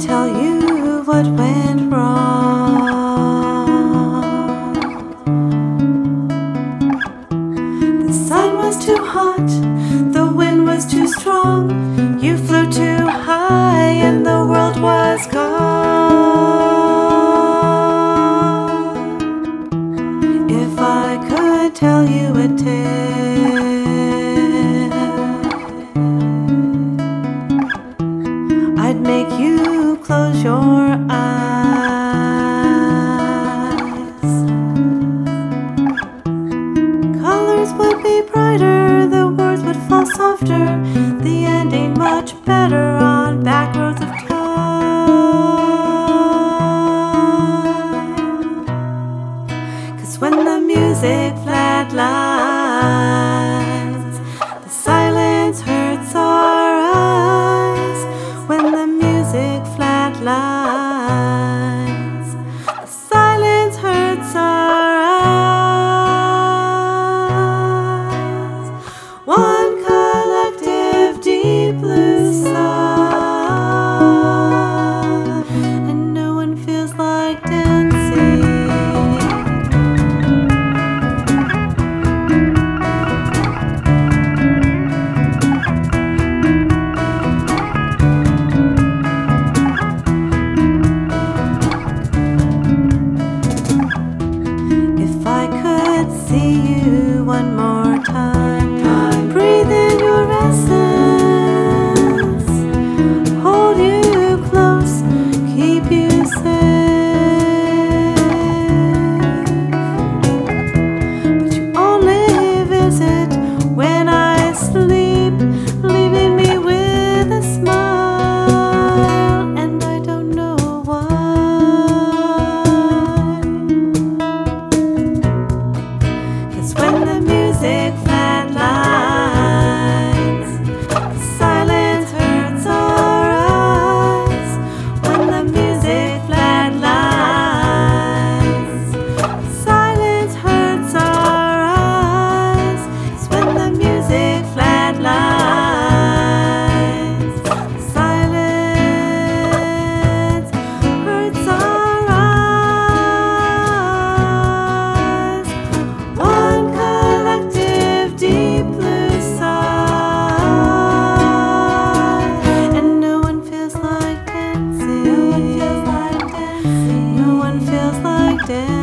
tell you what went wrong. The sun was too hot, the wind was too strong. You flew too high and the world was gone. If I could tell you a tale, I'd make you close your eyes. Colors would be brighter, the words would fall softer, the ending much better on back roads of time. 'Cause when the music flatlines, the silence hurts our eyes. When the music flatlines, the silence hurts our eyes. One collective deep blue sigh, and no one feels like dancing. If I could see you one more time, breathe in your essence, hold you close, keep you safe. But you only visit when I sleep, leaving me with a smile, and I don't know why. 'Cause when the music flatlines, the silence hurts our eyes. When the music flatlines, the silence hurts our eyes. 'Cause when the music flatlines, the silence hurts our eyes. One collective deep blue sigh, and no one feels like dancing. No one feels like dancing.